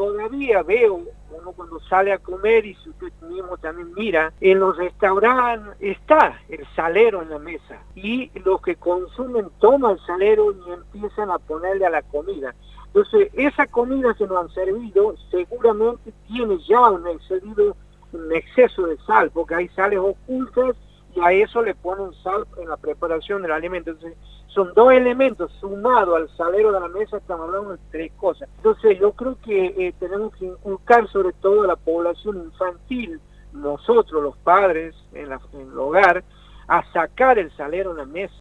todavía veo, uno cuando sale a comer, y si usted mismo también mira, en los restaurantes está el salero en la mesa, y los que consumen toman el salero y empiezan a ponerle a la comida. Entonces, esa comida que nos han servido seguramente tiene ya un exceso de sal, porque hay sales ocultas y a eso le ponen sal en la preparación del alimento. Entonces, son dos elementos sumados al salero de la mesa, estamos hablando de tres cosas. Entonces, yo creo que tenemos que inculcar sobre todo a la población infantil, nosotros los padres en el hogar, a sacar el salero en la mesa.